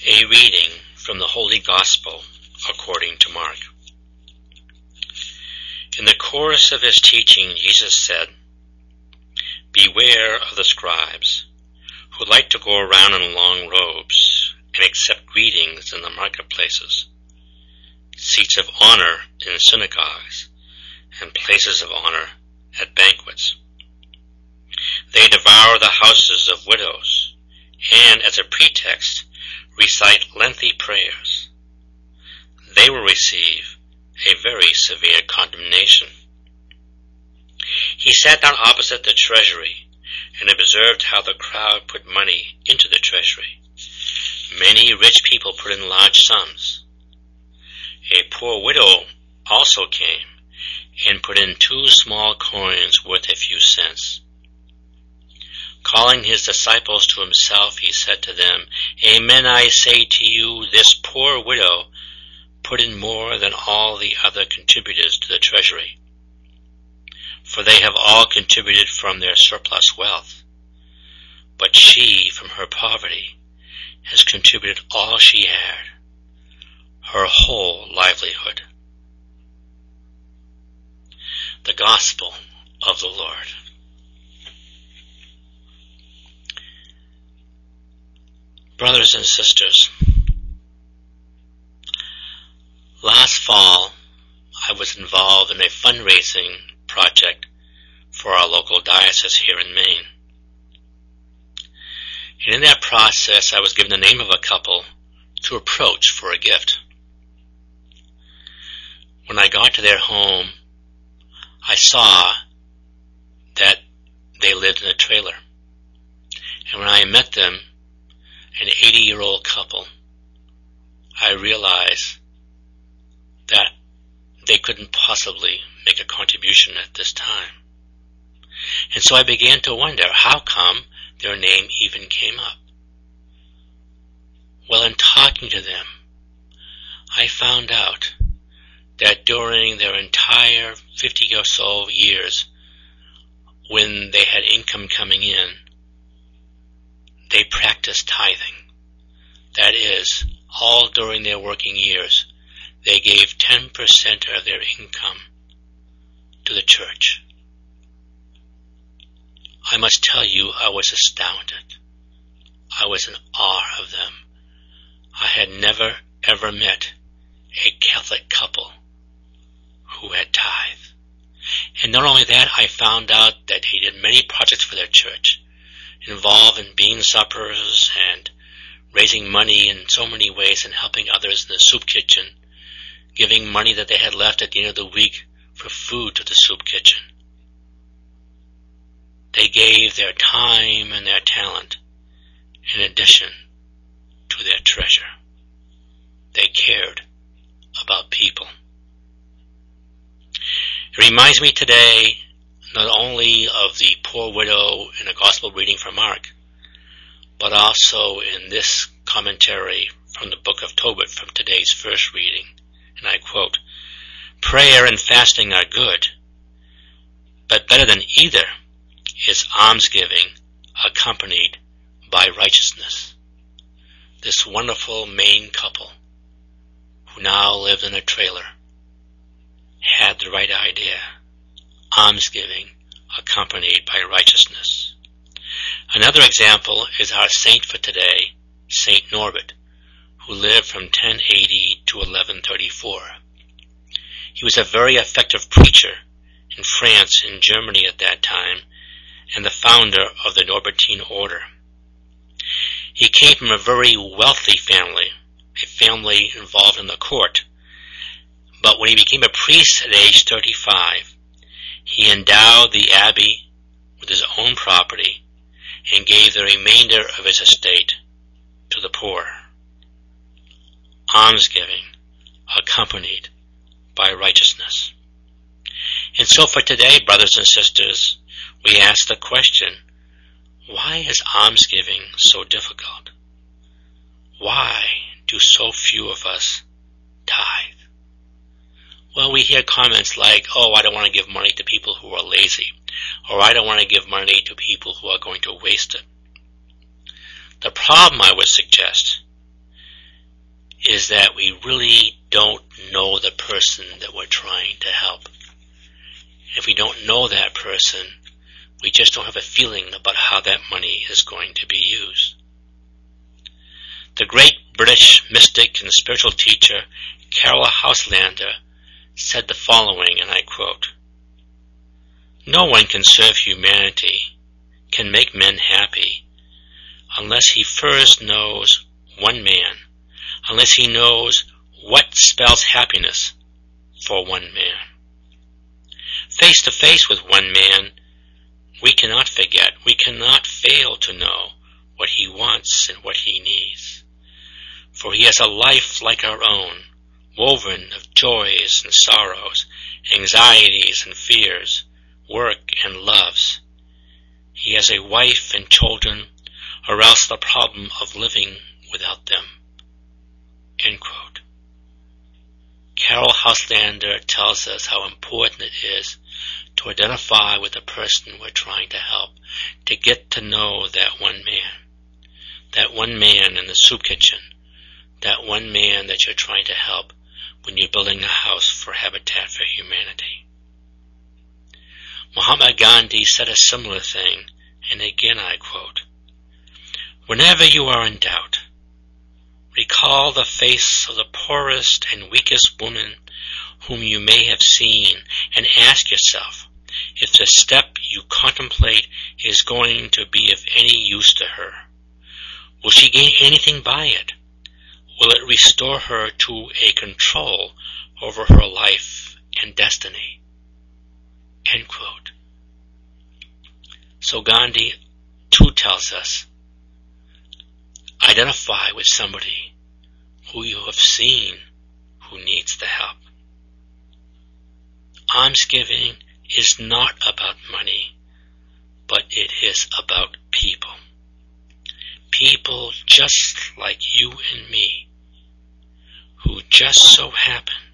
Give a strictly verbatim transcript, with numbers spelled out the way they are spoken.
A reading from the Holy Gospel according to Mark. In the course of his teaching, Jesus said, "Beware of the scribes, who like to go around in long robes and accept greetings in the marketplaces, seats of honor in synagogues, and places of honor at banquets. They devour the houses of widows, and as a pretext recite lengthy prayers. They will receive a very severe condemnation." He sat down opposite the treasury and observed how the crowd put money into the treasury. Many rich people put in large sums. A poor widow also came and put in two small coins worth a few cents. Calling his disciples to himself, he said to them, "Amen, I say to you, this poor widow put in more than all the other contributors to the treasury. For they have all contributed from their surplus wealth. But she, from her poverty, has contributed all she had, her whole livelihood." The Gospel of the Lord. Brothers and sisters, last fall I was involved in a fundraising project for our local diocese here in Maine. And in that process I was given the name of a couple to approach for a gift. When I got to their home, I saw that they lived in a trailer. And when I met them, an eighty-year-old couple, I realized that they couldn't possibly make a contribution at this time. And so I began to wonder, how come their name even came up? Well, in talking to them, I found out that during their entire fifty or so years, when they had income coming in, they practiced tithing. That is, all during their working years, they gave ten percent of their income to the church. I must tell you, I was astounded. I was in awe of them. I had never, ever met a Catholic couple who had tithe. And not only that, I found out that he did many projects for their church, involved in bean suppers and raising money in so many ways and helping others in the soup kitchen, giving money that they had left at the end of the week for food to the soup kitchen. They gave their time and their talent in addition to their treasure. They cared about people. It reminds me today not only of the poor widow in a gospel reading from Mark, but also in this commentary from the book of Tobit from today's first reading. And I quote, "Prayer and fasting are good, but better than either is almsgiving accompanied by righteousness." This wonderful Maine couple, who now lived in a trailer, had the right idea: almsgiving accompanied by righteousness. Another example is our saint for today, Saint Norbert, who lived from ten eighty to eleven thirty-four. He was a very effective preacher in France and Germany at that time, and the founder of the Norbertine order. He came from a very wealthy family, a family involved in the court, but when he became a priest at age thirty-five, he endowed the abbey with his own property and gave the remainder of his estate to the poor. Almsgiving accompanied by righteousness. And so for today, brothers and sisters, we ask the question, why is almsgiving so difficult? Why do so few of us tithe? Well, we hear comments like, oh, I don't want to give money to people who are lazy, or I don't want to give money to people who are going to waste it. The problem, I would suggest, is that we really don't know the person that we're trying to help. If we don't know that person, we just don't have a feeling about how that money is going to be used. The great British mystic and spiritual teacher Caryll Houselander said the following, and I quote, "No one can serve humanity, can make men happy, unless he first knows one man, unless he knows what spells happiness for one man. Face to face with one man, we cannot forget, we cannot fail to know what he wants and what he needs. For he has a life like our own, woven of joys and sorrows, anxieties and fears, work and loves. He has a wife and children, or else the problem of living without them." End quote. Caryll Houselander tells us how important it is to identify with the person we're trying to help, to get to know that one man, that one man in the soup kitchen, that one man that you're trying to help when you're building a house for Habitat for Humanity. Mahatma Gandhi said a similar thing, and again I quote, "Whenever you are in doubt, recall the face of the poorest and weakest woman whom you may have seen and ask yourself if the step you contemplate is going to be of any use to her. Will she gain anything by it? Will it restore her to a control over her life and destiny?" End quote. So Gandhi too tells us, identify with somebody who you have seen who needs the help. Almsgiving is not about money, but it is about people. People just like you and me, who just so happen